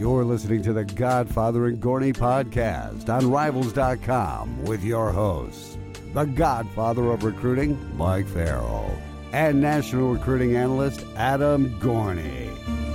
You're listening to the Godfather and Gorney podcast on Rivals.com with your hosts, the Godfather of Recruiting, Mike Farrell, and National Recruiting Analyst, Adam Gorney.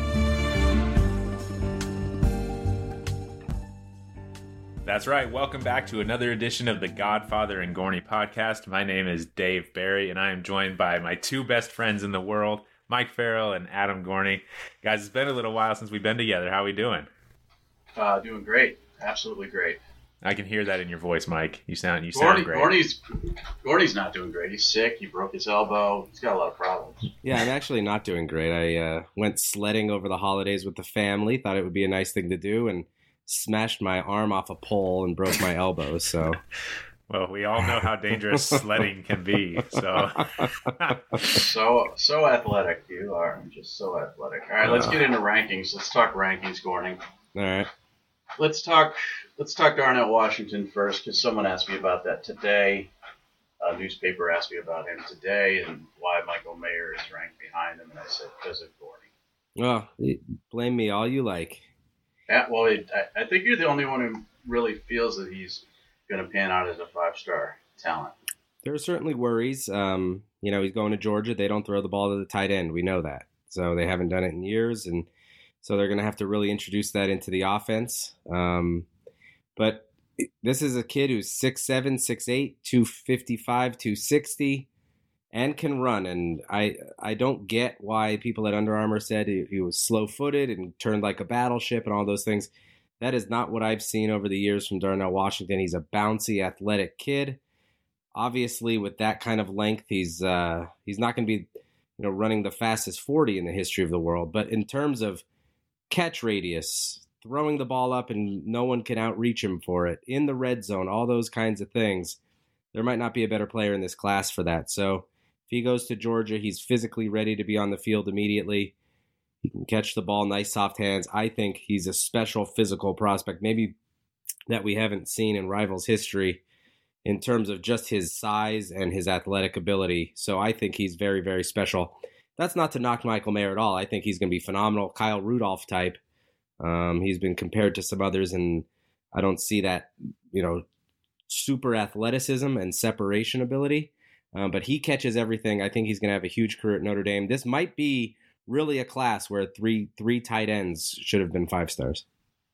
That's right. Welcome back to another edition of the Godfather and Gorney podcast. My name is Dave Barry, and I am joined by my two best friends in the world, Mike Farrell and Adam Gorney. Guys, it's been a little while since we've been together. How are we doing? Doing great. Absolutely great. I can hear that in your voice, Mike. You sound great. Gorney's not doing great. He's sick. He broke his elbow. He's got a lot of problems. Yeah, I'm actually not doing great. I went sledding over the holidays with the family. Thought it would be a nice thing to do, and smashed my arm off a pole and broke my elbow. So, well, we all know how dangerous sledding can be. So athletic you are. I'm just so athletic. All right, let's get into rankings. Let's talk rankings, Gorney. All right. Let's talk Darnell Washington first, because someone asked me about that today. A newspaper asked me about him today and why Michael Mayer is ranked behind him, and I said because of Gorney. Well, blame me all you like. Yeah, well, I think you're the only one who really feels that he's going to pan out as a five-star talent. There are certainly worries. He's going to Georgia. They don't throw the ball to the tight end. We know that. So they haven't done it in years, and so they're going to have to really introduce that into the offense. But this is a kid who's 6'7", 6'8", 255, 260, and can run. And I don't get why people at Under Armour said he was slow-footed and turned like a battleship and all those things. That is not what I've seen over the years from Darnell Washington. He's a bouncy, athletic kid. Obviously, with that kind of length, he's not going to be running the fastest 40 in the history of the world. But in terms of catch radius, throwing the ball up and no one can outreach him for it, in the red zone, all those kinds of things, there might not be a better player in this class for that. So if he goes to Georgia, he's physically ready to be on the field immediately. He can catch the ball, nice soft hands. I think he's a special physical prospect, maybe that we haven't seen in Rivals history in terms of just his size and his athletic ability. So I think he's very, very special. That's not to knock Michael Mayer at all. I think he's going to be phenomenal, Kyle Rudolph type. He's been compared to some others, and I don't see that, super athleticism and separation ability. But he catches everything. I think he's going to have a huge career at Notre Dame. This might be really a class where three tight ends should have been 5 stars.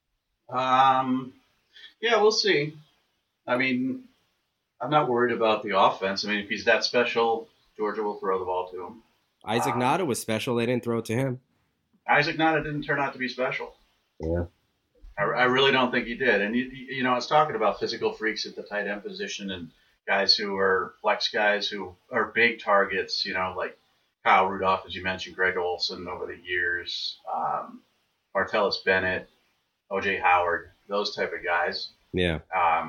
Yeah, we'll see. I mean, I'm not worried about the offense. I mean, if he's that special, Georgia will throw the ball to him. Isaac Nada was special. They didn't throw it to him. Isaac Nada didn't turn out to be special. Yeah. I really don't think he did. And, I was talking about physical freaks at the tight end position and guys who are flex guys who are big targets, like Kyle Rudolph, as you mentioned, Greg Olsen over the years, Martellus Bennett, O.J. Howard, those type of guys. Yeah.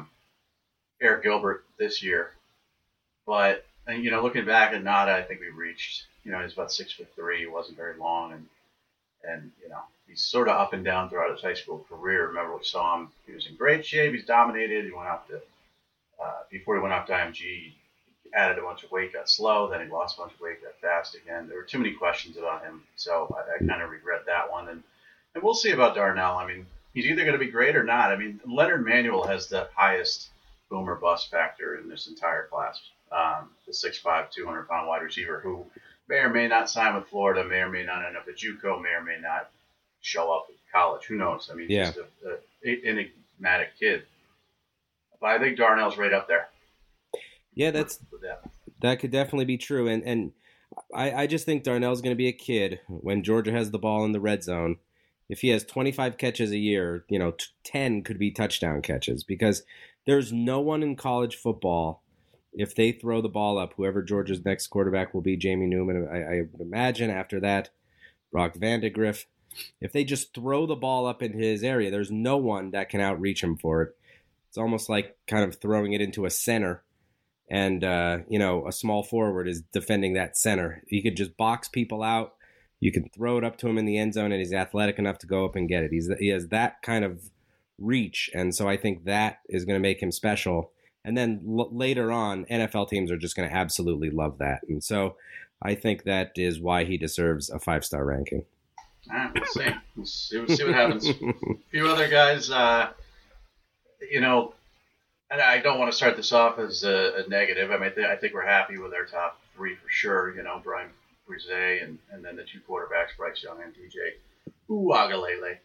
Eric Gilbert this year. But, looking back at Nada, I think we reached, he's about 6'3". He wasn't very long. And he's sort of up and down throughout his high school career. Remember, we saw him. He was in great shape. He's dominated. He went up to, before he went up to IMG, he added a bunch of weight, got slow. Then he lost a bunch of weight, got fast again. There were too many questions about him. So I kind of regret that one. And we'll see about Darnell. I mean, he's either going to be great or not. I mean, Leonard Manuel has the highest boomer bust factor in this entire class. The 6'5", 200-pound wide receiver who may or may not sign with Florida, may or may not end up at JUCO, may or may not show up at college. Who knows? I mean, yeah. Just an enigmatic kid. But I think Darnell's right up there. Yeah, that could definitely be true. And I just think Darnell's going to be a kid when Georgia has the ball in the red zone. If he has 25 catches a year, 10 could be touchdown catches, because there's no one in college football, if they throw the ball up, whoever Georgia's next quarterback will be, Jamie Newman, I imagine after that, Brock Vandegrift. If they just throw the ball up into his area, there's no one that can outreach him for it. It's almost like kind of throwing it into a center, and a small forward is defending that center. He could just box people out. You can throw it up to him in the end zone, and he's athletic enough to go up and get it. He has that kind of reach, and so I think that is going to make him special. And then later on, NFL teams are just going to absolutely love that. And so I think that is why he deserves a 5-star ranking. All right, we'll see. We'll see what happens. A few other guys, you know, and I don't want to start this off as a negative. I mean, I think we're happy with our top three for sure. You know, Brian Brise and then the two quarterbacks, Bryce Young and DJ Uiagalelei.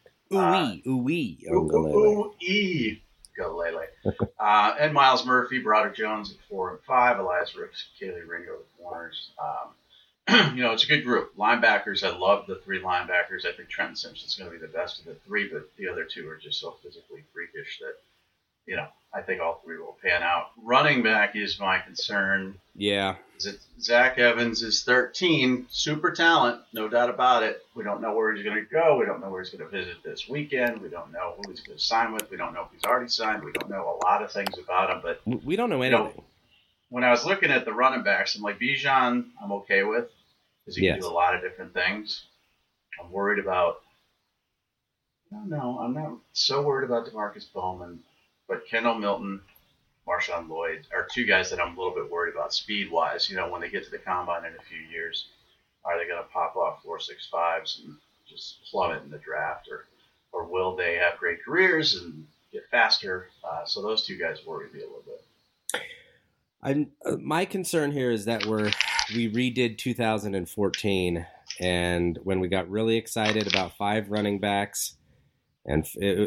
Uiagalelei. And Miles Murphy, Broderick Jones at 4 and 5, Elias Ricks, Kaylee Ringo at corners. You know, it's a good group. Linebackers, I love the three linebackers. I think Trenton Simpson's going to be the best of the three, but the other two are just so physically freakish that, you know, I think all three will pan out. Running back is my concern. Yeah. Zach Evans is 13, super talent, no doubt about it. We don't know where he's going to go. We don't know where he's going to visit this weekend. We don't know who he's going to sign with. We don't know if he's already signed. We don't know a lot of things about him. But we don't know anything. You know, when I was looking at the running backs, I'm like, Bijan, I'm okay with, because he can do a lot of different things. I'm worried about, I'm not so worried about DeMarcus Bowman, but Kendall Milton, Marshawn Lloyd are two guys that I'm a little bit worried about speed-wise. You know, when they get to the combine in a few years, are they going to pop off 4.65s and just plummet in the draft, or will they have great careers and get faster? So those two guys worry me a little bit. My concern here is that we redid 2014, and when we got really excited about 5 running backs. And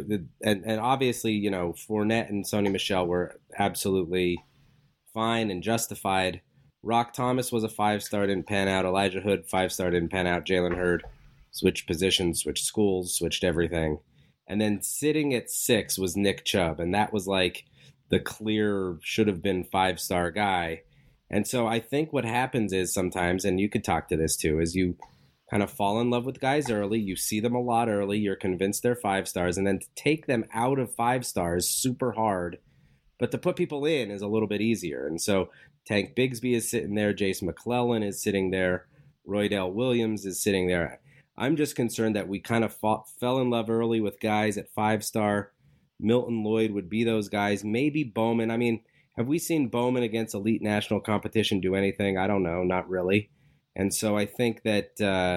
obviously, you know, Fournette and Sony Michel were absolutely fine and justified. Rock Thomas was a 5-star, didn't pan out. Elijah Hood, 5-star, didn't pan out. Jalen Hurd switched positions, switched schools, switched everything. And then sitting at 6 was Nick Chubb, and that was like the clear should have been 5-star guy. And so I think what happens is sometimes, and you could talk to this too, is you kind of fall in love with guys early. You see them a lot early. You're convinced they're 5-stars. And then to take them out of 5-stars is super hard. But to put people in is a little bit easier. And so Tank Bigsby is sitting there. Jason McClellan is sitting there. Roydell Williams is sitting there. I'm just concerned that we kind of fell in love early with guys at 5-star. Milton Lloyd would be those guys. Maybe Bowman. I mean, have we seen Bowman against elite national competition do anything? I don't know. Not really. And so I think that,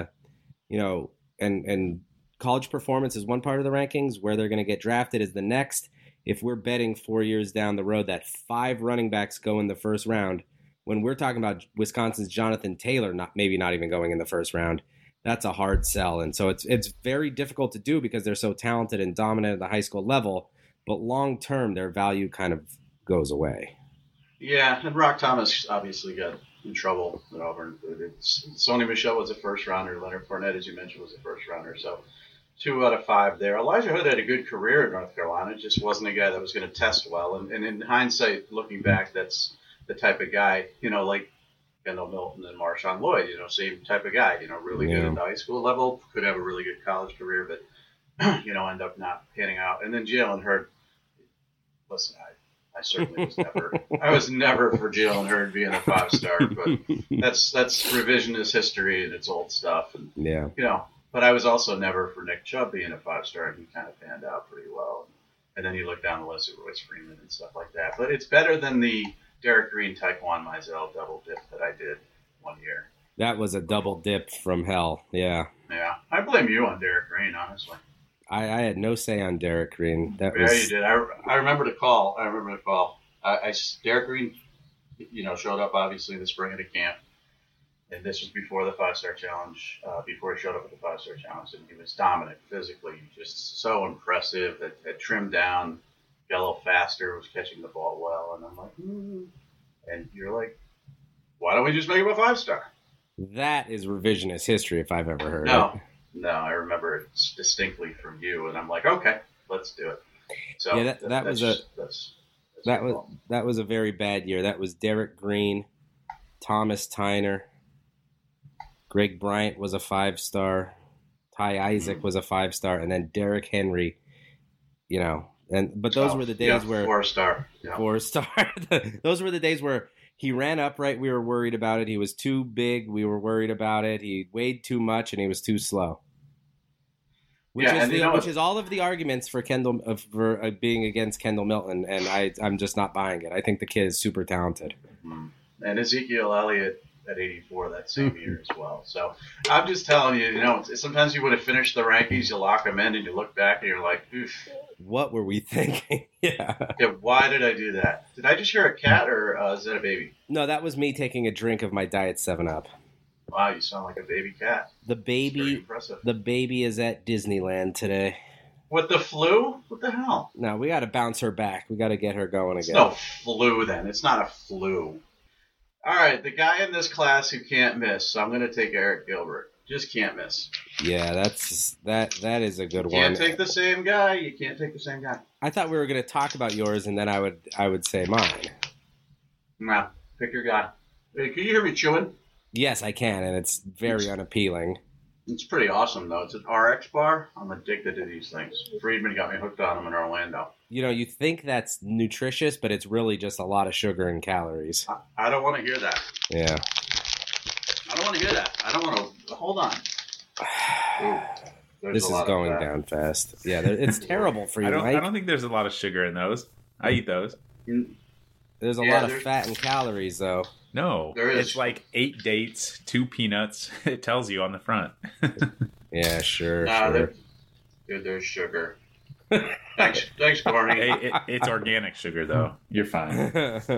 you know, and college performance is one part of the rankings. Where they're going to get drafted is the next. If we're betting 4 years down the road that 5 running backs go in the first round, when we're talking about Wisconsin's Jonathan Taylor, maybe not even going in the first round, that's a hard sell. And so it's very difficult to do because they're so talented and dominant at the high school level. But long term, their value kind of goes away. Yeah, and Rock Thomas obviously got in trouble at Auburn. Sony Michel was a first rounder. Leonard Fournette, as you mentioned, was a first rounder. So 2 out of 5 there. Elijah Hood had a good career at North Carolina. Just wasn't a guy that was going to test well. And in hindsight, looking back, that's the type of guy, you know, like Kendall Milton and Marshawn Lloyd, you know, same type of guy, you know, really good at the high school level, could have a really good college career, but, you know, end up not panning out. And then Jalen Hurd, listen, I certainly was never for Jalen Hurd being a 5-star, but that's revisionist history and it's old stuff. And, you know, but I was also never for Nick Chubb being a 5-star, and he kind of panned out pretty well. And then you look down the list at Royce Freeman and stuff like that. But it's better than the Derek Green, Taekwon Mizell double dip that I did one year. That was a double dip from hell. Yeah. Yeah. I blame you on Derek Green, honestly. I had no say on Derek Green. You did. I remember the call. Derek Green, you know, showed up obviously in the spring at a camp, and this was before the 5-star challenge. Before he showed up at the 5-star challenge, and he was dominant physically, just so impressive. Had trimmed down, got a little faster, was catching the ball well, and I'm like, and you're like, why don't we just make him a 5-star? That is revisionist history if I've ever heard it. No, I remember it distinctly from you, and I'm like, okay, let's do it. So yeah, that was a very bad year. That was Derek Green, Thomas Tyner, Greg Bryant was a 5-star, Ty Isaac was a 5-star, and then Derrick Henry. You know, but those were the days where 4-star, 4-star. Those were the days where he ran upright. We were worried about it. He was too big. We were worried about it. He weighed too much, and he was too slow. Which is all of the arguments for being against Kendall Milton, and I'm just not buying it. I think the kid is super talented. And Ezekiel Elliott at 84 that same year as well. So I'm just telling you, sometimes you would have finished the rankings, you lock them in, and you look back and you're like, oof. What were we thinking? Yeah. Why did I do that? Did I just hear a cat, or is that a baby? No, that was me taking a drink of my Diet 7-Up. Wow, you sound like a baby cat. The baby is at Disneyland today. With the flu? What the hell? No, we got to bounce her back. We got to get her going again. It's no flu then. It's not a flu. All right, the guy in this class who can't miss. So I'm going to take Eric Gilbert. Just can't miss. Yeah, that is a good one. Can't take the same guy. You can't take the same guy. I thought we were going to talk about yours, and then I would say mine. Nah, pick your guy. Hey, can you hear me chewing? Yes, I can, and it's very unappealing. It's pretty awesome, though. It's an RX bar. I'm addicted to these things. Friedman got me hooked on them in Orlando. You think that's nutritious, but it's really just a lot of sugar and calories. I don't want to hear that. Yeah. I don't want to hear that. I don't want to. Hold on. Ooh, this is going down fast. Yeah, it's terrible for you, Mike. I don't think there's a lot of sugar in those. I eat those. There's a lot of fat and calories, though. No, it's like 8 dates, 2 peanuts. It tells you on the front. Yeah, sure. There's sugar. Thanks, Barney. Hey, it's organic sugar, though. You're fine.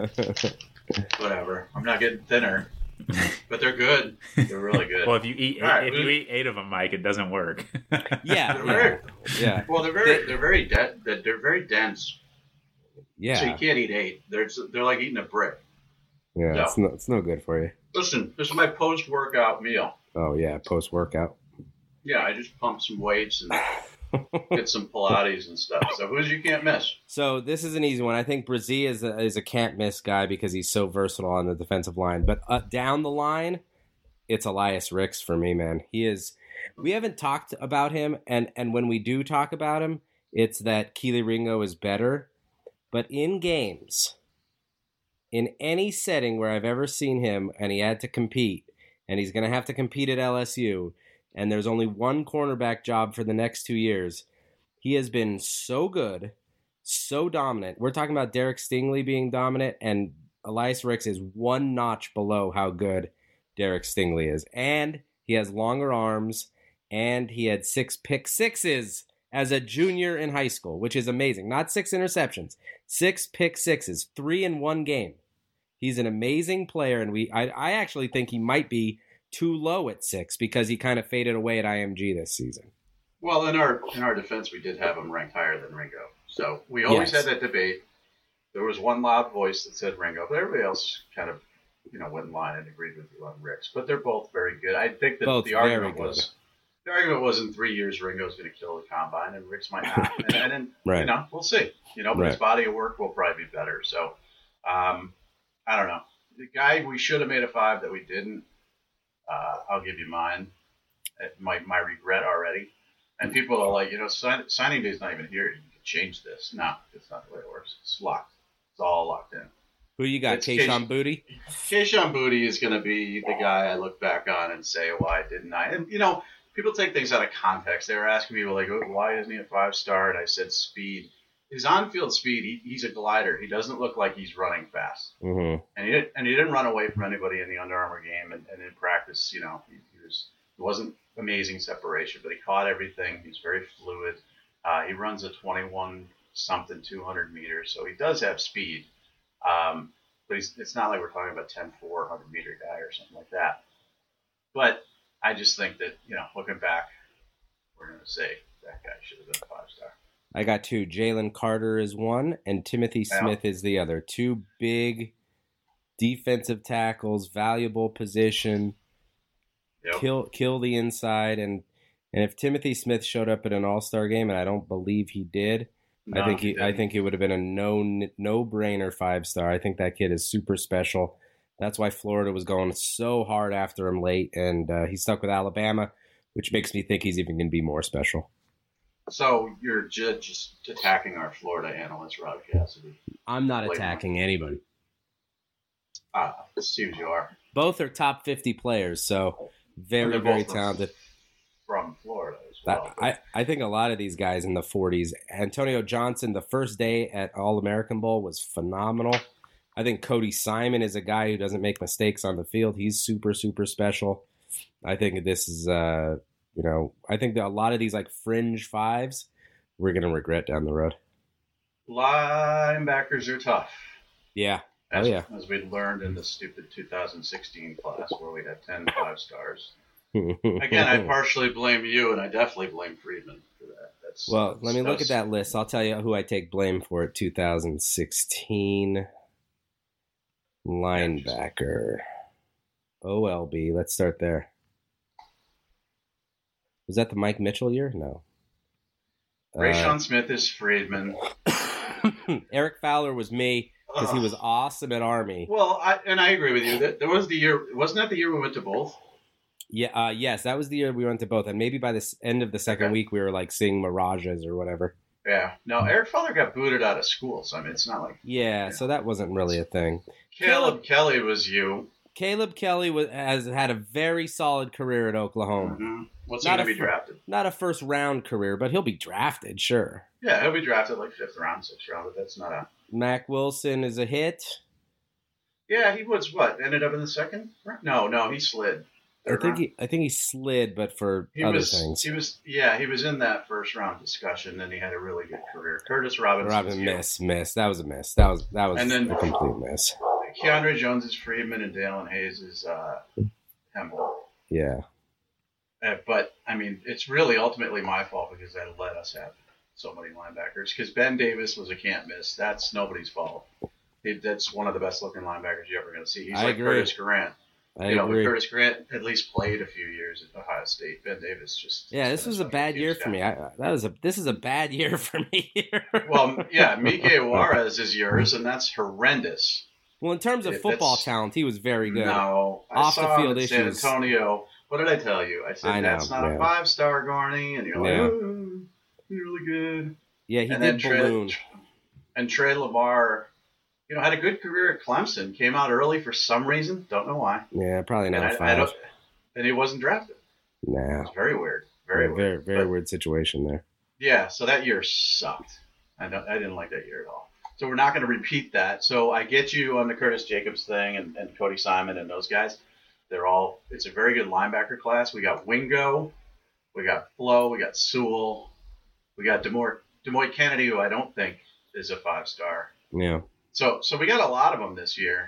Whatever. I'm not getting thinner, but they're good. They're really good. Well, if you eat 8 of them, Mike, it doesn't work. Yeah. Well, they're very dense. Yeah. So you can't eat 8. They're like eating a brick. Yeah, so, it's no good for you. Listen, this is my post-workout meal. Oh, yeah, post-workout. Yeah, I just pump some weights and get some Pilates and stuff. So who's you can't miss? So this is an easy one. I think Brazil is a can't-miss guy because he's so versatile on the defensive line. But down the line, it's Elias Ricks for me, man. He is. We haven't talked about him, and when we do talk about him, it's that Kelee Ringo is better. But in games, in any setting where I've ever seen him and he had to compete, and he's going to have to compete at LSU, and there's only one cornerback job for the next 2 years, he has been so good, so dominant. We're talking about Derek Stingley being dominant, and Elias Ricks is one notch below how good Derek Stingley is. And he has longer arms, and he had 6 pick sixes as a junior in high school, which is amazing. Not 6 interceptions, 6 pick sixes, 3 in one game. He's an amazing player, and I actually think he might be too low at 6 because he kind of faded away at IMG this season. Well, in our defense, we did have him ranked higher than Ringo. So we always had that debate. There was one loud voice that said Ringo, but everybody else kind of, went in line and agreed with you on Ricks. But they're both very good. I think that the argument was in 3 years Ringo's going to kill the combine and Ricks might not. And then, right. We'll see. But his body of work will probably be better. So, I don't know. The guy we should have made a 5 that we didn't, I'll give you mine. My regret already. And people are like, signing day's not even here. You can change this. No, it's not the way it works. It's locked. It's all locked in. Who you got, Kayshon Boutte? Kayshon Boutte is going to be the guy I look back on and say, why didn't I? And, people take things out of context. They were asking me, why isn't he a 5-star? And I said speed. His on-field speed, he's a glider. He doesn't look like he's running fast. Mm-hmm. And he didn't run away from anybody in the Under Armour game. And in practice, he wasn't amazing separation, but he caught everything. He's very fluid. He runs a 21-something 200 meters, so he does have speed. But it's not like we're talking about 10-4, 100-meter guy or something like that. But I just think that, looking back, we're going to say that guy should have been a 5-star. I got 2. Jalen Carter is 1, and Timothy Smith is the other. 2 big defensive tackles, valuable position, kill the inside. And if Timothy Smith showed up at an All-Star game, and I don't believe he did, I think it would have been a no-brainer 5-star. I think that kid is super special. That's why Florida was going so hard after him late, and he stuck with Alabama, which makes me think he's even going to be more special. So you're just attacking our Florida analyst, Rob Cassidy. I'm not attacking anybody. It seems you are. Both are top 50 players, so very, very talented. From Florida as well. I think a lot of these guys in the 40s. Antonio Johnson, the first day at All-American Bowl was phenomenal. I think Cody Simon is a guy who doesn't make mistakes on the field. He's super, super special. I think this is, I think that a lot of these like fringe fives, we're going to regret down the road. Linebackers are tough. Yeah. As, yeah. As we learned in the stupid 2016 class where we had 10 5-stars. Again, I partially blame you, and I definitely blame Friedman for that. Let me look at that list. I'll tell you who I take blame for at 2016 linebacker. OLB. Let's start there. Was that the Mike Mitchell year? No. Rayshon Smith is Friedman. Eric Fowler was me because he was awesome at Army. Well, I agree with you. That was the year. Wasn't that the year we went to both? Yeah. Yes, that was the year we went to both, and maybe by the end of the second week, we were like seeing mirages or whatever. Yeah. No, Eric Fowler got booted out of school, so I mean, it's not like. Yeah. So that wasn't really a thing. Caleb Kelly was you. Caleb Kelly has had a very solid career at Oklahoma. Mm-hmm. What's he going to be drafted? Not a first round career, but he'll be drafted, sure. Yeah, he'll be drafted like 5th round, 6th round, but that's not a. Mac Wilson is a hit. Yeah, he was ended up in the 2nd? No, he slid. I think he slid, but for other things. He was in that first round discussion, and he had a really good career. Curtis Robinson miss. That was a miss. That was and then, a complete miss. Keandre Jones is Friedman, and Dalen Hayes is Hempel. Yeah. But, I mean, it's really ultimately my fault because I let us have so many linebackers. Because Ben Davis was a can't miss. That's nobody's fault. That's one of the best looking linebackers you're ever going to see. He's like Curtis Grant. I agree. Curtis Grant at least played a few years at Ohio State. Ben Davis just. Yeah, this was a bad year for me. This is a bad year for me. Well, yeah, Mike Juarez is yours, and that's horrendous. Well, in terms of football talent, he was very good. No, off the field issues. San Antonio. What did I tell you? I said that's not a 5-star, Garney, and you're like, oh, he's really good. Yeah, he did balloon. And Trey Lamar, had a good career at Clemson. Came out early for some reason. Don't know why. Yeah, probably not 5. And he wasn't drafted. Nah. It's very weird. Very weird. Very weird situation there. Yeah, so that year sucked. I didn't like that year at all. So we're not going to repeat that. So I get you on the Curtis Jacobs thing and Cody Simon and those guys. It's a very good linebacker class. We got Wingo, we got Flo, we got Sewell, we got Demoy Kennedy, who I don't think is a 5-star. Yeah. So we got a lot of them this year,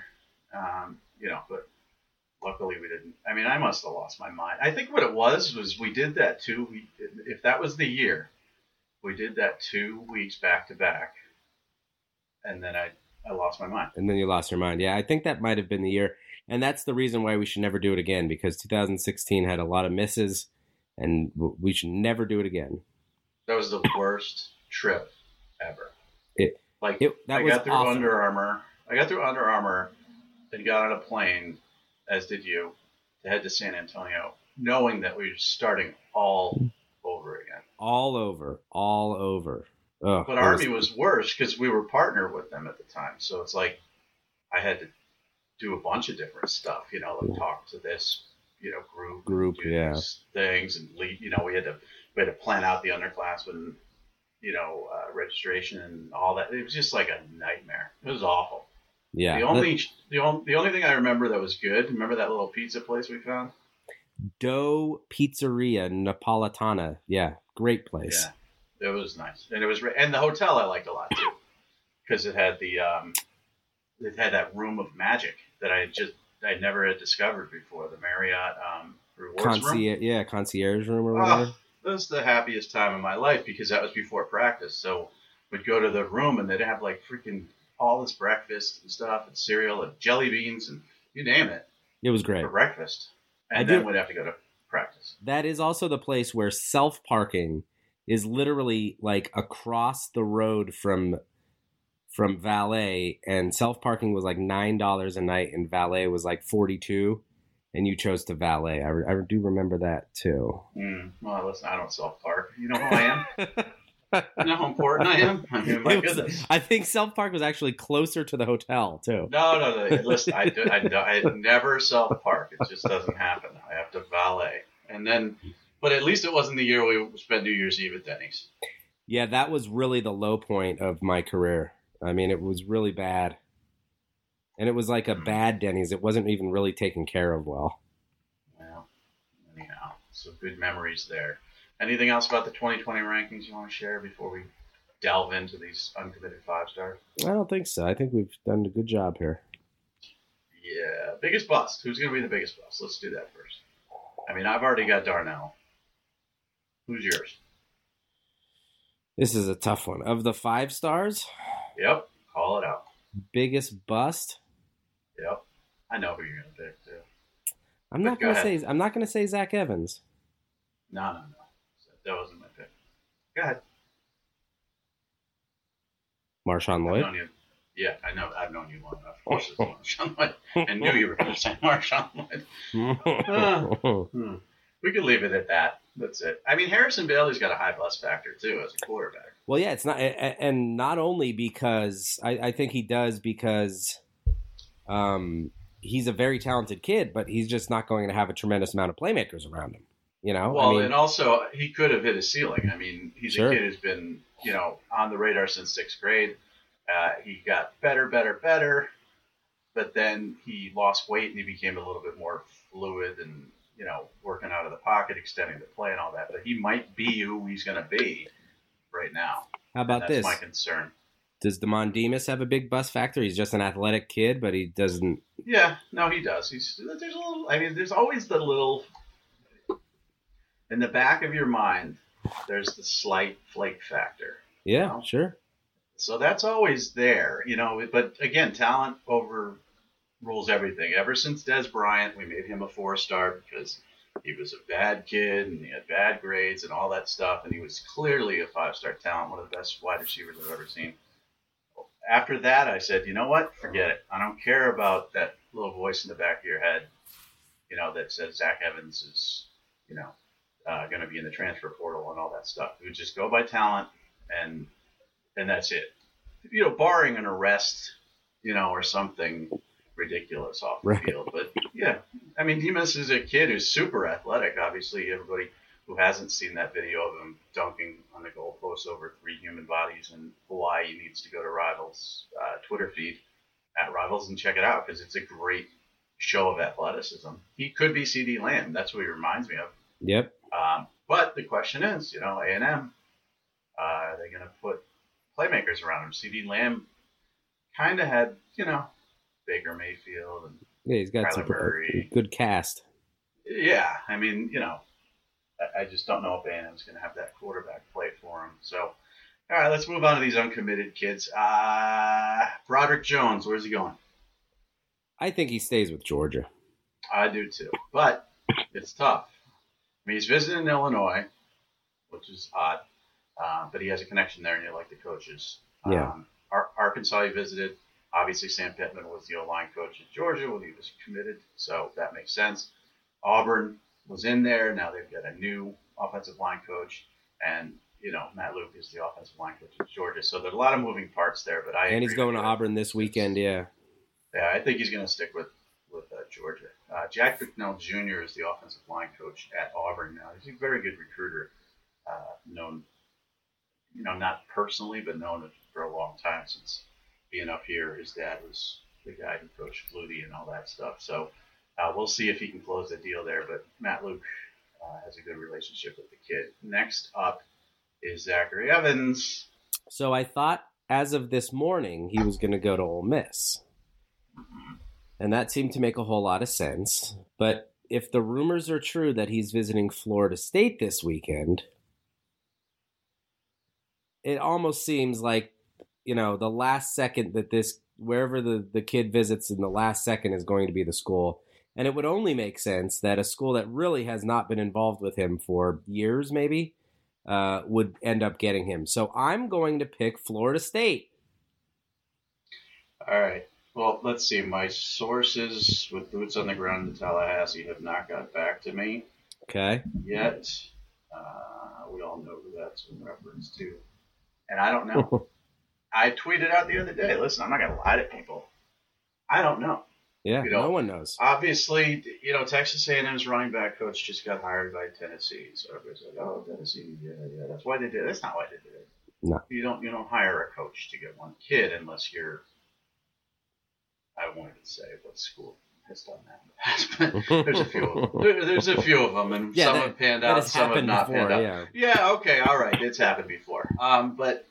but luckily we didn't. I mean, I must have lost my mind. I think what it was we did that too. If that was the year, we did that 2 weeks back to back, and then I lost my mind. And then you lost your mind. Yeah, I think that might have been the year. And that's the reason why we should never do it again, because 2016 had a lot of misses, and we should never do it again. That was the worst trip ever. I got through awful. Under Armour. I got through Under Armour and got on a plane, as did you, to head to San Antonio, knowing that we were starting all over again. All over. But Army was worse because we were partnered with them at the time. So it's like I had to do a bunch of different stuff, like talk to this, group, things, and lead. We had to plan out the underclassmen, registration and all that. It was just like a nightmare. It was awful. Yeah. The only thing I remember that was good. Remember that little pizza place we found? Dough Pizzeria Napolitana. Yeah, great place. Yeah, it was nice, and and the hotel I liked a lot too, because it had it had that room of magic that I never had discovered before. The Marriott rewards room. Yeah, concierge room or whatever. That was the happiest time of my life because that was before practice. So we'd go to the room and they'd have like freaking all this breakfast and stuff and cereal and jelly beans and you name it. It was great for breakfast, and then we'd have to go to practice. That is also the place where self-parking is literally like across the road from valet, and self-parking was like $9 a night and valet was like $42, and you chose to valet. I do remember that too. Well, listen, I don't self-park. You know who I am? You know how important I am? I mean, my goodness. I think self-park was actually closer to the hotel too. No. Listen, I never self-park. It just doesn't happen. I have to valet. But at least it wasn't the year we spent New Year's Eve at Denny's. Yeah, that was really the low point of my career. I mean, it was really bad. And it was like a bad Denny's. It wasn't even really taken care of well. Well, anyhow, so good memories there. Anything else about the 2020 rankings you want to share before we delve into these uncommitted 5-stars? I don't think so. I think we've done a good job here. Yeah, biggest bust. Who's going to be the biggest bust? Let's do that first. I mean, I've already got Darnell. Who's yours? This is a tough one. Of the 5 stars, Yep, call it out. biggest bust. Yep, I know who you're going to pick too. I'm not go gonna say Zach Evans. No. That wasn't my pick. Go ahead. Marshawn Lloyd. Yeah, I know. I've known you long enough. Of course, it's Marshawn Lloyd. I knew you were going to say Marshawn Lloyd. We could leave it at that. That's it. I mean, Harrison Bailey's got a high bust factor too as a quarterback. Well, yeah, it's not, and not only because I think he does because, he's a very talented kid, but he's just not going to have a tremendous amount of playmakers around him. You know. Well, and also he could have hit his ceiling. I mean, he's Sure. a kid who's been on the radar since 6th grade. He got better, but then he lost weight and he became a little bit more fluid and working out of the pocket, extending the play and all that. But he might be who he's going to be right now. How about That's this? my concern. Does Damon Demas have a big bust factor? He's just an athletic kid, but he doesn't. Yeah, no, he does. There's always the little in the back of your mind. There's the slight flake factor. Yeah, sure. So that's always there, But again, talent overrules everything. Ever since Des Bryant, we made him a 4-star because he was a bad kid and he had bad grades and all that stuff, and he was clearly a 5-star talent, one of the best wide receivers I've ever seen. After that, I said, you know what? Forget it. I don't care about that little voice in the back of your head, that says Zach Evans is, going to be in the transfer portal and all that stuff. We would just go by talent, and that's it. Barring an arrest, or something ridiculous off the field. But yeah, I mean, Demas is a kid who's super athletic. Obviously, everybody who hasn't seen that video of him dunking on the goalpost over 3 human bodies in Hawaii needs to go to Rivals Twitter feed at Rivals and check it out because it's a great show of athleticism. He could be CD Lamb. That's what he reminds me of. Yep. But the question is, A&M, are they going to put playmakers around him? CD Lamb kind of had, Baker Mayfield and Yeah, he's got Kyler some Murray. good cast. Yeah, I mean, I just don't know if A&M's going to have that quarterback play for him. So, all right, let's move on to these uncommitted kids. Broderick Jones, where's he going? I think he stays with Georgia. I do too, but it's tough. I mean, he's visiting Illinois, which is odd, but he has a connection there, and you like the coaches. Yeah. Arkansas he visited. Obviously, Sam Pittman was the O-line coach at Georgia when he was committed, so that makes sense. Auburn was in there. Now they've got a new offensive line coach, and Matt Luke is the offensive line coach at Georgia. So there's a lot of moving parts there. But he's going to Auburn this weekend. Yeah. Yeah, I think he's going to stick with Georgia. Jack Bicknell Jr. is the offensive line coach at Auburn now. He's a very good recruiter, known, not personally, but known for a long time since being up here. His dad was the guy who coached Flutie and all that stuff. So we'll see if he can close the deal there. But Matt Luke has a good relationship with the kid. Next up is Zachary Evans. So I thought as of this morning he was going to go to Ole Miss. And that seemed to make a whole lot of sense. But if the rumors are true that he's visiting Florida State this weekend, it almost seems like, the last second that wherever the kid visits in the last second is going to be the school. And it would only make sense that a school that really has not been involved with him for years, maybe, would end up getting him. So I'm going to pick Florida State. All right. Well, let's see. My sources with boots on the ground in Tallahassee have not got back to me Okay. yet. We all know who that's in reference to. And I don't know. I tweeted out the other day, listen, I'm not going to lie to people. I don't know. Yeah, no one knows. Obviously, Texas A&M's running back coach just got hired by Tennessee. So everybody's like, oh, Tennessee, yeah, that's why they did it. That's not why they did it. No. You don't hire a coach to get one kid unless you're I wanted to say what school has done that in the past, but there's a few of them. There's a few of them, and some have panned out, some have not panned out. Yeah, okay, all right, it's happened before. But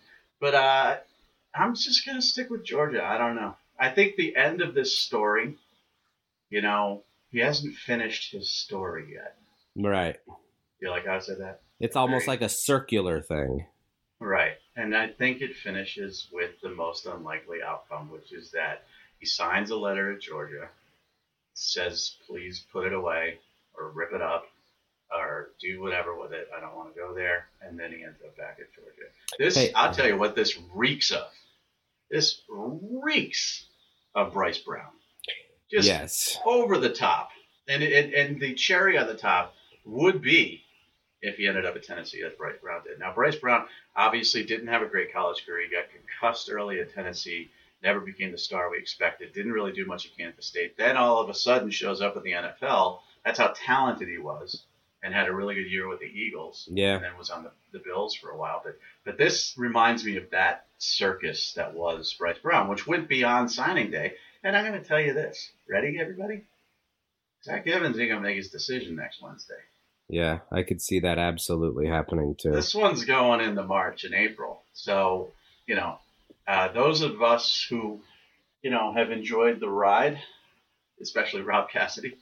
I'm just gonna stick with Georgia. I don't know. I think the end of this story, he hasn't finished his story yet. Right. You like how I said that? It's almost like a circular thing. Right. And I think it finishes with the most unlikely outcome, which is that he signs a letter to Georgia, says, please put it away or rip it up or do whatever with it. I don't want to go there. And then he ends up back at Georgia. I'll tell you what this reeks of. This reeks of Bryce Brown. Just over the top. And the cherry on the top would be if he ended up at Tennessee, as Bryce Brown did. Now, Bryce Brown obviously didn't have a great college career. He got concussed early at Tennessee, never became the star we expected, didn't really do much at Kansas State. Then all of a sudden shows up in the NFL. That's how talented he was, and had a really good year with the Eagles. Yeah. And then was on the Bills for a while. But this reminds me of that circus that was Bryce Brown, which went beyond signing day. And I'm going to tell you this. Ready, everybody? Zach Evans ain't going to make his decision next Wednesday. Yeah, I could see that absolutely happening too. This one's going into March and April. So, those of us who, have enjoyed the ride, especially Rob Cassidy,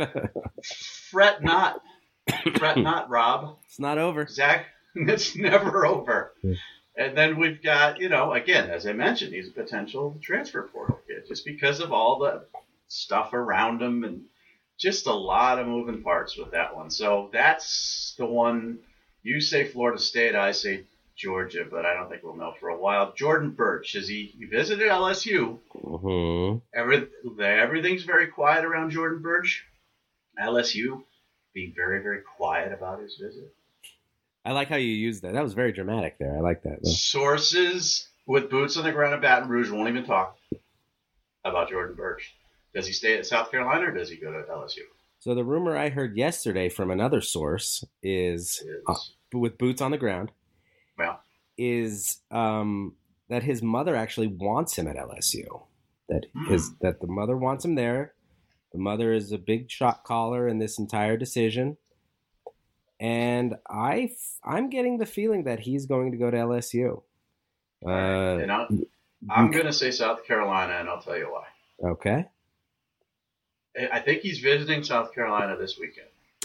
fret not. Fret not, Rob. It's not over. Zach, it's never over. And then we've got, again, as I mentioned, he's a potential transfer portal kid just because of all the stuff around him and just a lot of moving parts with that one. So that's the one. You say Florida State, I say Georgia, but I don't think we'll know for a while. Jordan Burch, he visited LSU. Mm-hmm. Everything's very quiet around Jordan Burch. LSU being very, very quiet about his visit. I like how you used that. That was very dramatic there. I like that. Sources with boots on the ground in Baton Rouge won't even talk about Jordan Burch. Does he stay at South Carolina or does he go to LSU? So the rumor I heard yesterday from another source is with boots on the ground, is that his mother actually wants him at LSU. That the mother wants him there. The mother is a big shot caller in this entire decision. And I'm getting the feeling that he's going to go to LSU. And I'm going to say South Carolina, and I'll tell you why. Okay. I think he's visiting South Carolina this weekend.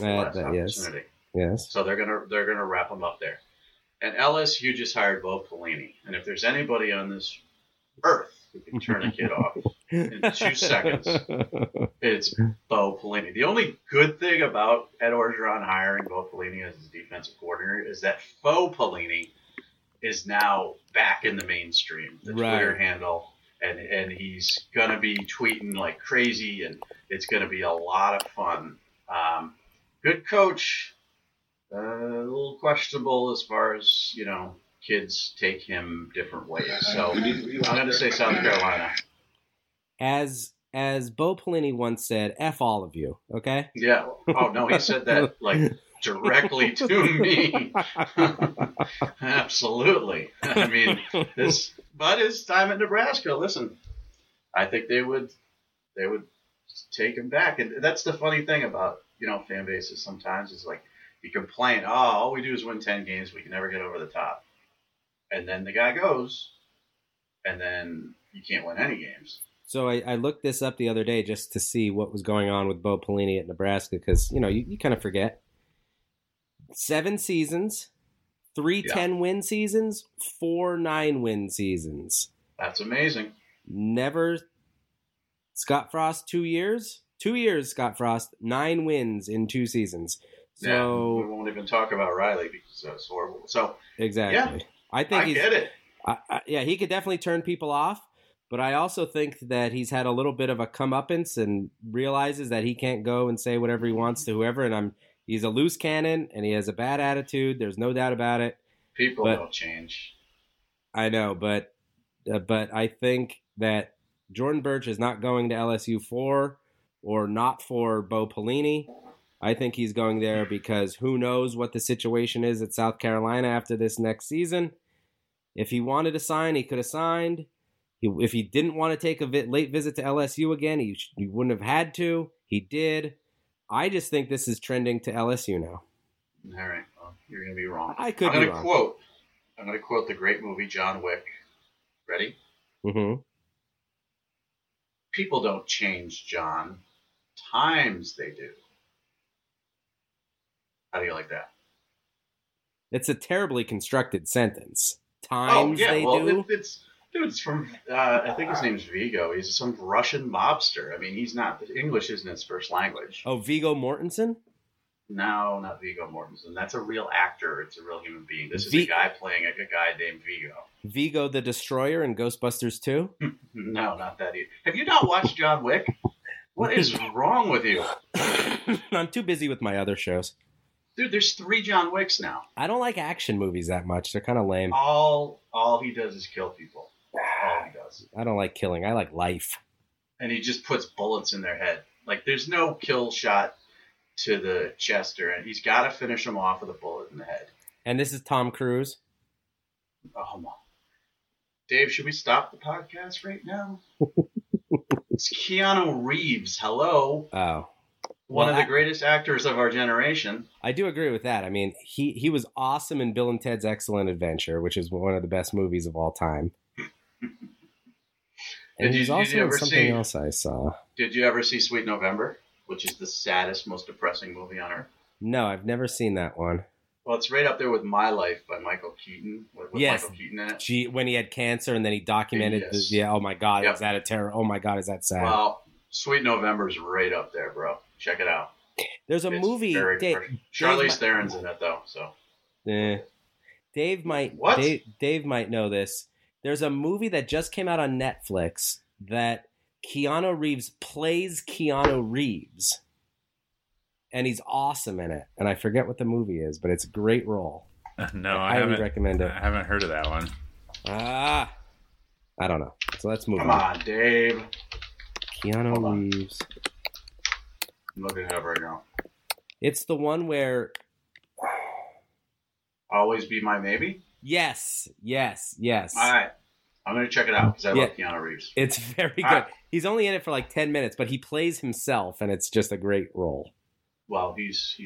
Yes. So they're gonna wrap him up there. And LSU just hired Bo Pelini, and if there's anybody on this earth who can turn a kid off in 2 seconds, it's Bo Pelini. The only good thing about Ed Orgeron hiring Bo Pelini as his defensive coordinator is that Bo Pelini is now back in the mainstream. The Twitter handle. And he's going to be tweeting like crazy, and it's going to be a lot of fun. Good coach, a little questionable as far as, kids take him different ways. So I'm going to say South Carolina. As Bo Pelini once said, F all of you, okay? Yeah. Oh, no, he said that directly to me. Absolutely. I mean, but his time at Nebraska, listen, I think they would take him back. And that's the funny thing about, fan bases sometimes is like you complain, all we do is win 10 games. We can never get over the top. And then the guy goes, and then you can't win any games. So I looked this up the other day just to see what was going on with Bo Pelini at Nebraska because, you kind of forget. 7 seasons, 3 10-win seasons, 4 9-win seasons. That's amazing. Never Scott Frost 2 years? 2 years, Scott Frost, 9 wins in 2 seasons. So we won't even talk about Riley because it's horrible. So exactly. Yeah, I think I get it. He could definitely turn people off, but I also think that he's had a little bit of a comeuppance and realizes that he can't go and say whatever he wants to whoever, and he's a loose cannon, and he has a bad attitude. There's no doubt about it. People don't change. I know, but I think that Jordan Burch is not going to LSU for or not for Bo Pelini. I think he's going there because who knows what the situation is at South Carolina after this next season. If he wanted to sign, he could have signed. If he didn't want to take a late visit to LSU again, he wouldn't have had to. He did. I just think this is trending to LSU now. All right. Well, you're going to be wrong. I could be wrong. I'm going to quote the great movie John Wick. Ready? Mm-hmm. People don't change, John. Times they do. How do you like that? It's a terribly constructed sentence. Times they do? It's from, I think his name's Vigo. He's some Russian mobster. I mean, English isn't his first language. Oh, Viggo Mortensen? No, not Viggo Mortensen. That's a real actor. It's a real human being. This is a guy playing a guy named Vigo. Vigo the Destroyer in Ghostbusters 2? No, not that either. Have you not watched John Wick? What is wrong with you? I'm too busy with my other shows. Dude, there's 3 John Wicks now. I don't like action movies that much. They're kind of lame. All he does is kill people. All he does. I don't like killing. I like life. And he just puts bullets in their head. Like, there's no kill shot to the chest, and he's got to finish them off with a bullet in the head. And this is Tom Cruise? Oh, my. Dave, should we stop the podcast right now? It's Keanu Reeves. Hello. Oh. One of the greatest actors of our generation. I do agree with that. I mean, he was awesome in Bill and Ted's Excellent Adventure, which is one of the best movies of all time. And he's also in something else I saw. Did you ever see Sweet November, which is the saddest, most depressing movie on earth? No, I've never seen that one. Well, it's right up there with My Life by Michael Keaton. With Michael Keaton in it. When he had cancer and then he documented. Yes. Oh my God, Is that a terror? Oh my God, is that sad? Well, Sweet November's right up there, bro. Check it out. There's a movie. Charlize Theron's in it though, so. Dave might know this. There's a movie that just came out on Netflix that Keanu Reeves plays Keanu Reeves. And he's awesome in it. And I forget what the movie is, but it's a great role. No, I highly recommend it. I haven't heard of that one. I don't know. So let's move on. Come on, Dave. Keanu Reeves. I'm looking it up right now. It's the one where... Always Be My Maybe? Yes. All right. I'm going to check it out because I love Keanu Reeves. It's very good. He's only in it for like 10 minutes, but he plays himself, and it's just a great role. Well,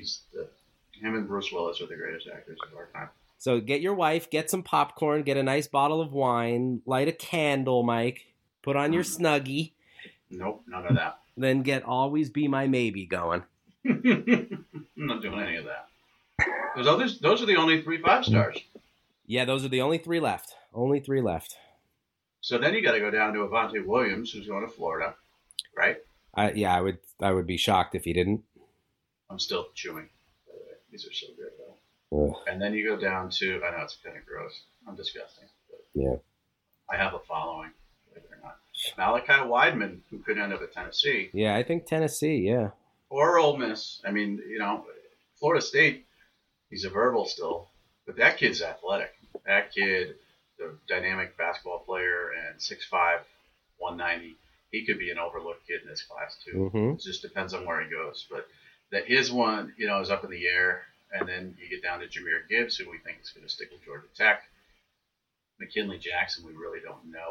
him and Bruce Willis are the greatest actors of our time. So get your wife, get some popcorn, get a nice bottle of wine, light a candle, Mike, put on your Snuggie. Nope, none of that. Then get Always Be My Maybe going. I'm not doing any of that. Those are the only 3 5-stars. Yeah, those are the only 3 left. Only 3 left. So then you got to go down to Avante Williams, who's going to Florida, right? I would be shocked if he didn't. I'm still chewing. By the way. These are so good, though. Ugh. And then you go down to, I know it's kind of gross. I'm disgusting. But yeah. I have a following, believe it or not. Malachi Wideman, who could end up at Tennessee. Yeah, I think Tennessee, yeah. Or Ole Miss. I mean, Florida State, he's a verbal still. But that kid's athletic. That kid, the dynamic basketball player, and 6'5", 190. He could be an overlooked kid in this class, too. Mm-hmm. It just depends on where he goes. But his one, is up in the air. And then you get down to Jahmyr Gibbs, who we think is going to stick with Georgia Tech. McKinley Jackson, we really don't know.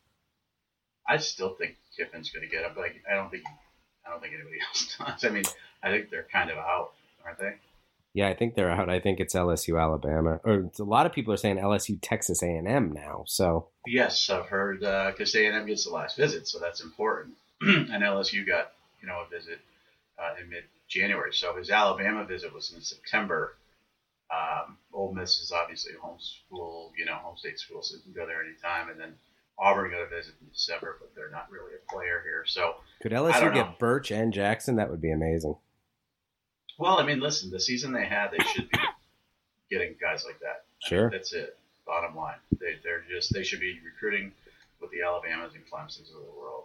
I still think Kiffin's going to get him, but I don't think anybody else does. I mean, I think they're kind of out, aren't they? Yeah, I think they're out. I think it's LSU, Alabama. Or a lot of people are saying LSU, Texas A&M now. So yes, I've heard because A&M gets the last visit, so that's important. And LSU got a visit in mid-January. So his Alabama visit was in September. Ole Miss is obviously a home state school, so you can go there anytime. And then Auburn got a visit in December, but they're not really a player here. So could LSU get Birch and Jackson? That would be amazing. Well, I mean, listen, the season they had, they should be getting guys like that. Sure. That's it. Bottom line. They should be recruiting with the Alabamas and Clemsons of the world.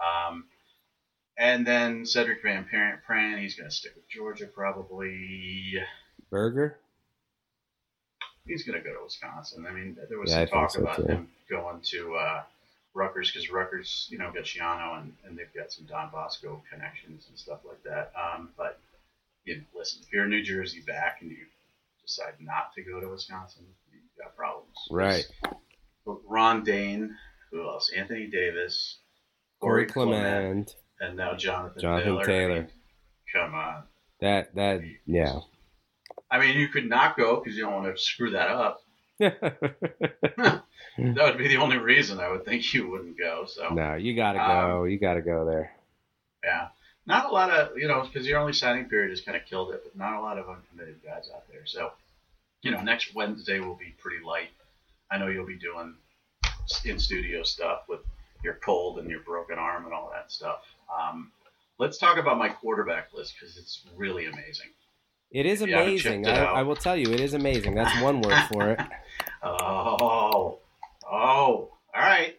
And then Cedric Van Pran, he's going to stick with Georgia probably. Berger? He's going to go to Wisconsin. I mean, there was some talk about him going to Rutgers because Rutgers, got Schiano and they've got some Don Bosco connections and stuff like that. But listen, if you're a New Jersey back and you decide not to go to Wisconsin, you've got problems. Right. Ron Dane, Who else? Anthony Davis, Corey Clement, and now Jonathan Taylor. I mean, come on. Yeah. I mean, you could not go because you don't want to screw that up. That would be the only reason I would think you wouldn't go. So no, you got to go. You got to go there. Yeah. Not a lot of, because your only signing period has kind of killed it, but not a lot of uncommitted guys out there. So, next Wednesday will be pretty light. I know you'll be doing in-studio stuff with your cold and your broken arm and all that stuff. Let's talk about my quarterback list because it's really amazing. It is amazing. I will tell you, it is amazing. That's one word for it. Oh, all right.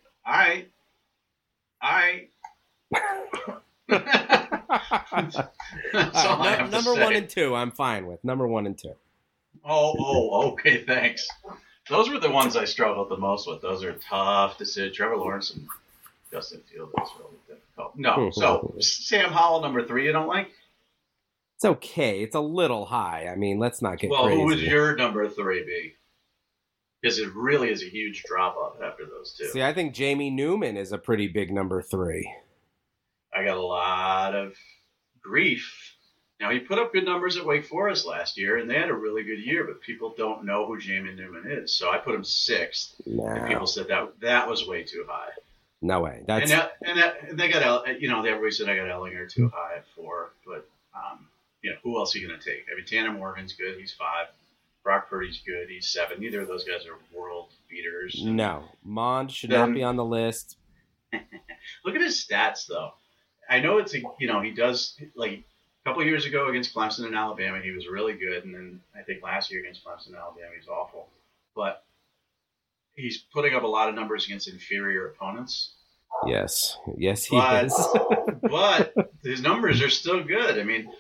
Number 1 and 2, I'm fine with. Number 1 and 2. Oh, okay, thanks. Those were the ones I struggled the most with. Those are tough decisions. Trevor Lawrence and Justin Fields was really difficult. No, so Sam Howell, number 3, you don't like? It's okay. It's a little high. I mean, let's not get crazy. Well, who would your number 3 be? Because it really is a huge drop-off after those two. See, I think Jamie Newman is a pretty big number 3. I got a lot of grief. Now, he put up good numbers at Wake Forest last year, and they had a really good year, but people don't know who Jamie Newman is. So I put him 6th, and people said that was way too high. No way. And they got, everybody said I got Ellinger too high at 4, but who else are you going to take? I mean, Tanner Morgan's good. He's 5. Brock Purdy's good. He's 7. Neither of those guys are world beaters. No. Mond should not be on the list. Look at his stats, though. I know it's he does, like, a couple of years ago against Clemson and Alabama, he was really good. And then I think last year against Clemson and Alabama, he's awful. But he's putting up a lot of numbers against inferior opponents. Yes, he is. But his numbers are still good. I mean,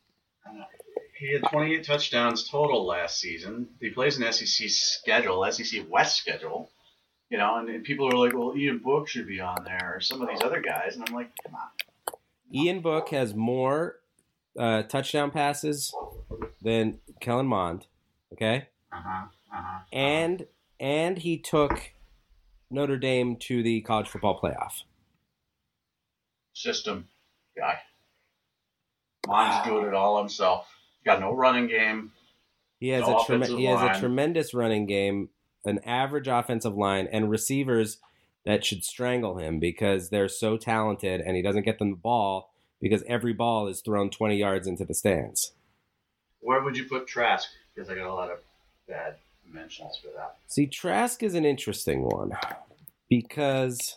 he had 28 touchdowns total last season. He plays an SEC West schedule, and people are like, well, Ian Book should be on there or some of these other guys. And I'm like, come on. Ian Book has more touchdown passes than Kellen Mond, okay? And he took Notre Dame to the college football playoff. System guy. Mond's doing it all himself. Got no running game. He has a tremendous running game, an average offensive line, and receivers that should strangle him because they're so talented, and he doesn't get them the ball because every ball is thrown 20 yards into the stands. Where would you put Trask? Because I got a lot of bad mentions for that. See, Trask is an interesting one because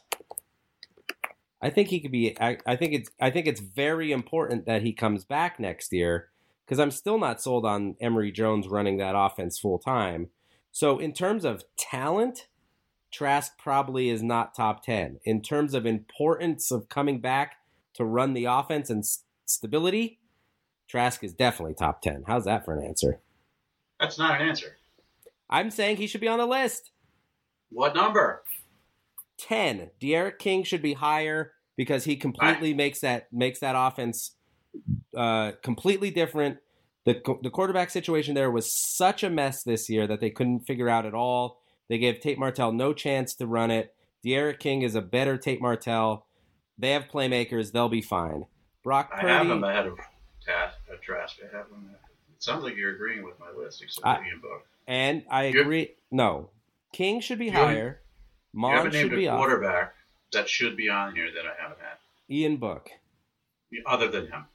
I think he could be. I think it's very important that he comes back next year. Because I'm still not sold on Emory Jones running that offense full time. So in terms of talent, Trask probably is not top 10. In terms of importance of coming back to run the offense and stability, Trask is definitely top 10. How's that for an answer? That's not an answer. I'm saying he should be on the list. What number? 10. D'Eriq King should be higher because he completely makes that offense completely different. The quarterback situation there was such a mess this year that they couldn't figure out at all. They gave Tate Martell no chance to run it. D'Eriq King is a better Tate Martell. They have playmakers. They'll be fine. Brock Purdy. I have him ahead of Trask. I have him. It sounds like you're agreeing with my list, except for Ian Book. And I agree. No, King should be higher. Mond should be up. You haven't named a quarterback that should be on here that I haven't had. Ian Book. Other than him.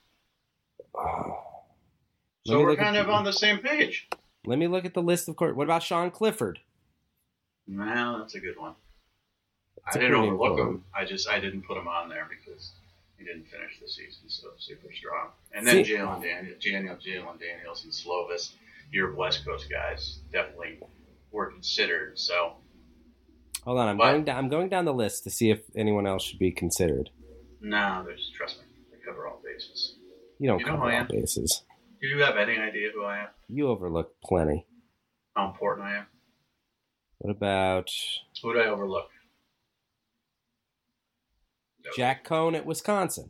So we're kind of on the same page. Let me look at the list of course. What about Sean Clifford? Well, that's a good one. I didn't overlook him. I didn't put him on there because he didn't finish the season so super strong. And then Jalen Daniels and Slovis, your West Coast guys, definitely were considered. So hold on, I'm going down the list to see if anyone else should be considered. No, trust me, they cover all bases. You don't cover all bases. Do you have any idea who I am? You overlook plenty. How important I am? What about... Who did I overlook? Jack Cohn at Wisconsin.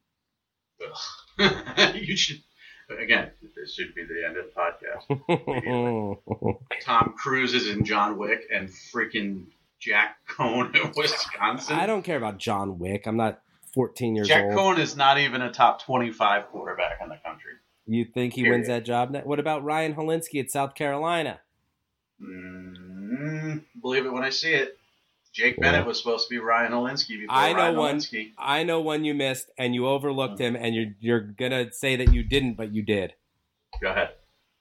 You should... Again, this should be the end of the podcast. Tom Cruise is in John Wick, and freaking Jack Cohn in Wisconsin. I don't care about John Wick. I'm not 14 years Jack old. Cohn is not even a top 25 quarterback in the country. You think he wins that job? What about Ryan Helinski at South Carolina? Believe it when I see it. Jake Bennett was supposed to be Ryan Helinski before Helinski. I know one you missed, and you overlooked him, and you're gonna say that you didn't, but you did. Go ahead.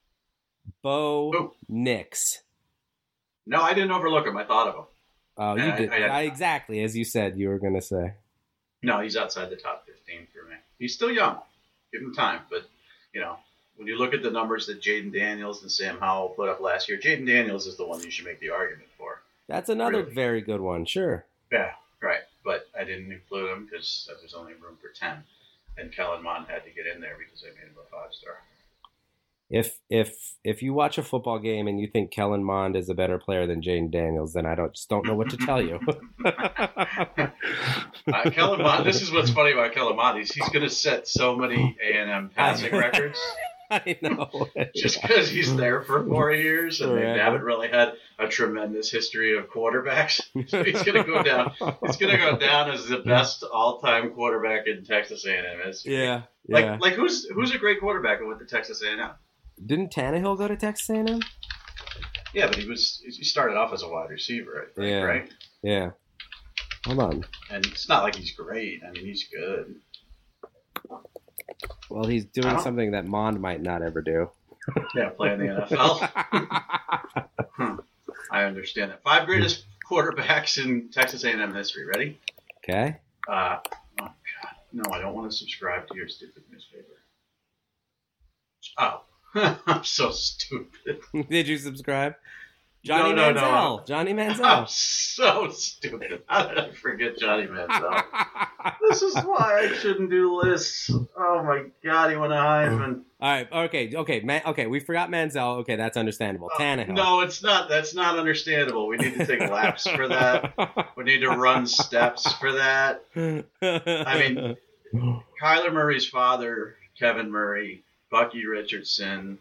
Bo Nix. No, I didn't overlook him. I thought of him. Oh, you did. Exactly, as you said you were going to say. No, he's outside the top 15 for me. He's still young. Give him time. But, when you look at the numbers that Jaden Daniels and Sam Howell put up last year, Jaden Daniels is the one you should make the argument for. That's another very good one, sure. Yeah, right. But I didn't include him because there's only room for 10. And Kellen Mond had to get in there because I made him a 5-star. If you watch a football game and you think Kellen Mond is a better player than Jaden Daniels, then I just don't know what to tell you. Kellen Mond. This is what's funny about Kellen Mond. He's going to set so many A&M passing records. I know. Just because he's there for 4 years and they haven't really had a tremendous history of quarterbacks. So he's going to go down. He's going to go down as the best all-time quarterback in Texas A&M history. Yeah. Like who's a great quarterback with the Texas A&M? Didn't Tannehill go to Texas A&M? Yeah, but he started off as a wide receiver, I think, right? Yeah. Hold on. And it's not like he's great. I mean, he's good. Well, he's doing something that Mond might not ever do. Yeah, play in the NFL. I understand that. 5 greatest quarterbacks in Texas A&M history. Ready? Okay. Oh, God. No, I don't want to subscribe to your stupid newspaper. Oh. I'm so stupid. Did you subscribe? Johnny Manziel. No. Johnny Manziel. I'm so stupid. How did I forget Johnny Manziel? This is why I shouldn't do lists. Oh my God, he went a Heisman. All right. Okay. We forgot Manziel. Okay, that's understandable. Tannehill. No, it's not. That's not understandable. We need to take laps for that. We need to run steps for that. I mean, Kyler Murray's father, Kevin Murray, Bucky Richardson,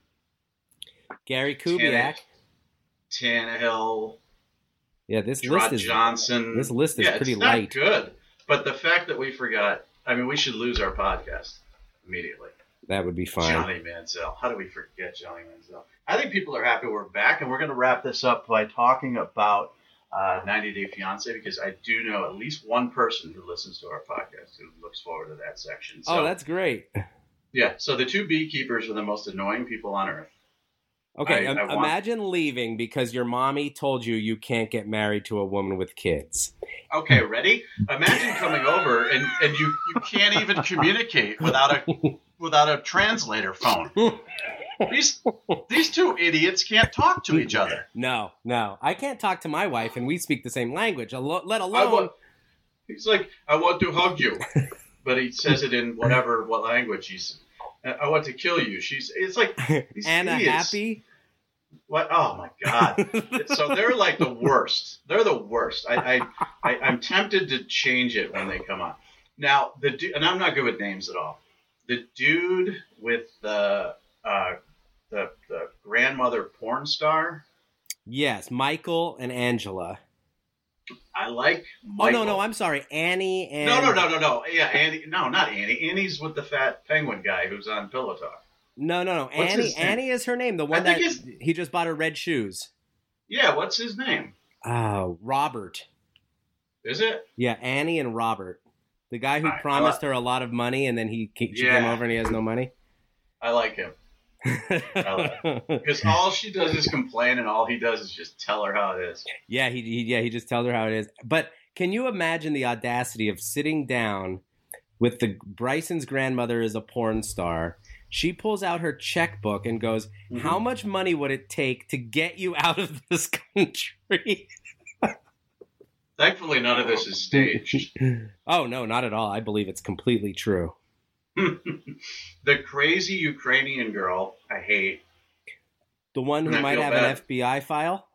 Gary Kubiak, Tannehill. Yeah, this Trot list is Johnson. This list is pretty it's light. Not good. But the fact that we forgot, I mean, we should lose our podcast immediately. That would be fine. Johnny Manziel. How do we forget Johnny Manziel? I think people are happy we're back, and we're going to wrap this up by talking about 90 Day Fiancé, because I do know at least one person who listens to our podcast who looks forward to that section. So, that's great. Yeah, so the 2 beekeepers are the most annoying people on earth. Okay, imagine leaving because your mommy told you can't get married to a woman with kids. Okay, ready? Imagine coming over and you can't even communicate without a translator phone. These 2 idiots can't talk to each other. No. I can't talk to my wife and we speak the same language, let alone... He's like, I want to hug you. But he says it in what language he's... I want to kill you. It's like these Anna idiots. Happy. What? Oh my God! So they're like the worst. They're the worst. I'm tempted to change it when they come on. Now and I'm not good with names at all. The dude with the grandmother porn star. Yes, Michael and Angela. I like Michael. Oh, no, I'm sorry. Annie and... No. Yeah, Annie. No, not Annie. Annie's with the fat penguin guy who's on Pillow Talk. No. Annie is her name. The one that he just bought her red shoes. Yeah, what's his name? Robert. Is it? Yeah, Annie and Robert. The guy who promised her a lot of money and then she came over and he has no money. I like him. Because all she does is complain, and all he does is just tell her how it is. Yeah, he just tells her how it is. But can you imagine the audacity of sitting down with Bryson's grandmother is a porn star? She pulls out her checkbook and goes, "How much money would it take to get you out of this country?" Thankfully, none of this is staged. Oh no, not at all. I believe it's completely true. The crazy Ukrainian girl I hate. The one who might have an FBI file?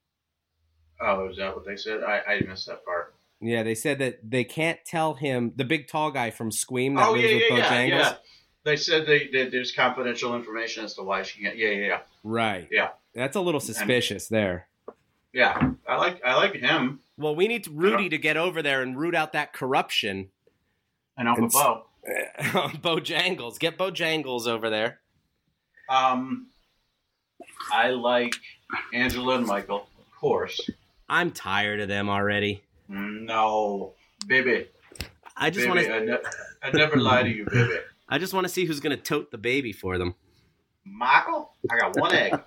Oh, is that what they said? I missed that part. Yeah, they said that they can't tell him, the big tall guy from Scream that lives with Bojangles. Yeah. They said there's confidential information as to why she can't. Yeah. Right. Yeah. That's a little suspicious there. Yeah, I like him Well, we need Rudy to get over there and root out that corruption. and Uncle Bo. Bojangles. Get Bojangles over there. I like Angela and Michael, of course. I'm tired of them already. No, baby. I just want to. I never lie to you, baby. I just want to see who's going to tote the baby for them. Michael, I got one egg.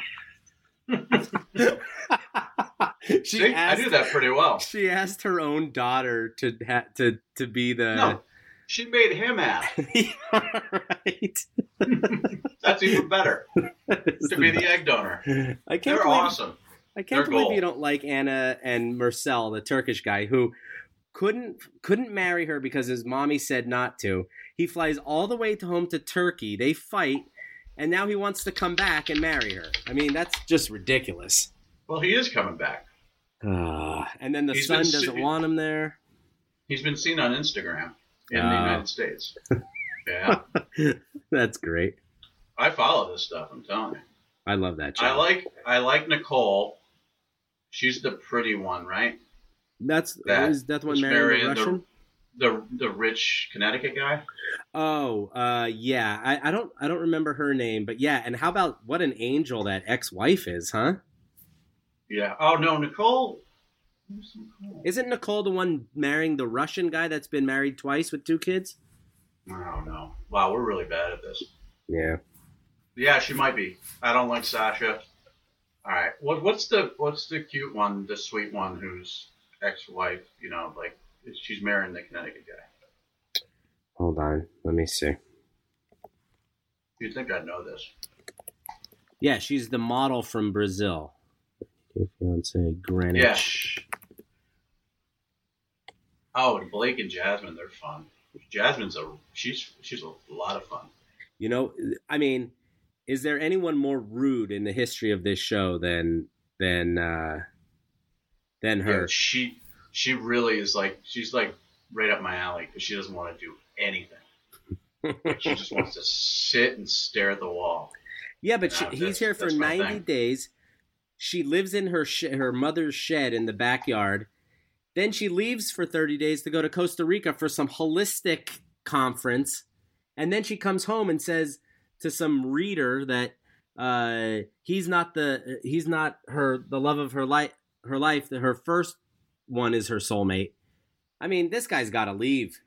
I do that pretty well. She asked her own daughter to be the. No, she made him ask. Right. That's even better. To be the egg donor. They're awesome. I can't believe you don't like Anna and Marcel, the Turkish guy, who couldn't marry her because his mommy said not to. He flies all the way home to Turkey. They fight, and now he wants to come back and marry her. I mean, that's just ridiculous. Well, he is coming back. And then the son doesn't want him there. He's been seen on Instagram in the United States. Yeah. That's great. I follow this stuff, I'm telling you. I love that show. I like Nicole. She's the pretty one, right? Is that the one marrying the Russian? The rich Connecticut guy? Oh, yeah. I don't remember her name, but yeah. And how about what an angel that ex-wife is, huh? Yeah. Oh no, Nicole. Who's Nicole? Isn't Nicole the one marrying the Russian guy that's been married twice with 2 kids? I don't know. Wow, we're really bad at this. Yeah. Yeah, she might be. I don't like Sasha. All right. What's the cute one, the sweet one whose ex-wife, like she's marrying the Connecticut guy? Hold on. Let me see. You'd think I'd know this. Yeah, she's the model from Brazil. Fiance Greenwich. Yeah. Oh, and Blake and Jasmine, they're fun. Jasmine's she's a lot of fun. I mean, is there anyone more rude in the history of this show than her? Yeah, she really is she's right up my alley because she doesn't want to do anything. She just wants to sit and stare at the wall. Yeah, but he's here for 90 days. She lives in her mother's shed in the backyard. Then she leaves for 30 days to go to Costa Rica for some holistic conference. And then she comes home and says to some reader that he's not the love of her life. That her first one is her soulmate. I mean, this guy's got to leave.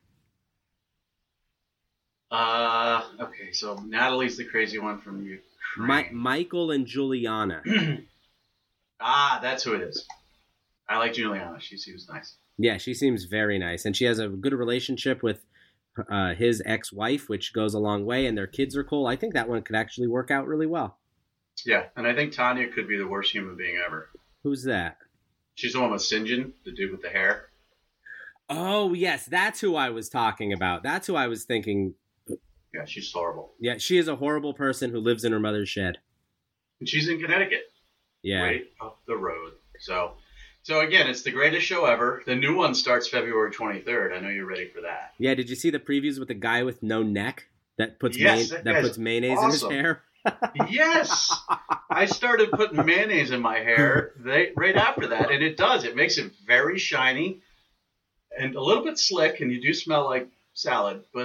Okay, so Natalie's the crazy one from Ukraine. Michael and Juliana. That's who it is. I like Juliana. She seems nice. Yeah, she seems very nice. And she has a good relationship with his ex-wife, which goes a long way, and their kids are cool. I think that one could actually work out really well. Yeah, and I think Tanya could be the worst human being ever. Who's that? She's the one with Sinjin, the dude with the hair. Oh, yes, that's who I was talking about. That's who I was thinking. Yeah, she's horrible. Yeah, she is a horrible person who lives in her mother's shed. And she's in Connecticut. Yeah. Right up the road. So again, it's the greatest show ever. The new one starts February 23rd. I know you're ready for that. Yeah, did you see the previews with the guy with no neck that puts puts mayonnaise awesome. in his hair? Yes! I started putting mayonnaise in my hair right after that, and it does. It makes it very shiny and a little bit slick, and you do smell like salad, but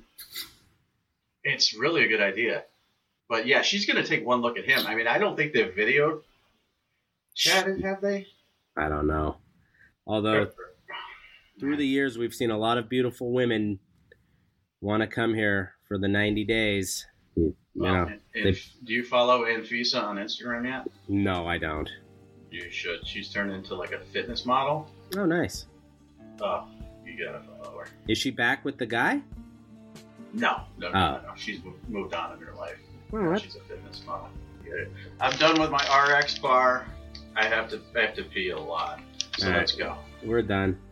it's really a good idea. But yeah, she's going to take one look at him. I mean, I don't think they've videoed chatted, have they? I don't know. Although through the years, we've seen a lot of beautiful women want to come here for the 90 days. Do you follow Anfisa on Instagram yet? No, I don't. You should. She's turned into like a fitness model. Oh, nice. Oh, you gotta follow her. Is she back with the guy? No. She's moved on in her life. Right. She's a fitness model. I'm done with my RX bar. I have to pee a lot. So let's go. We're done.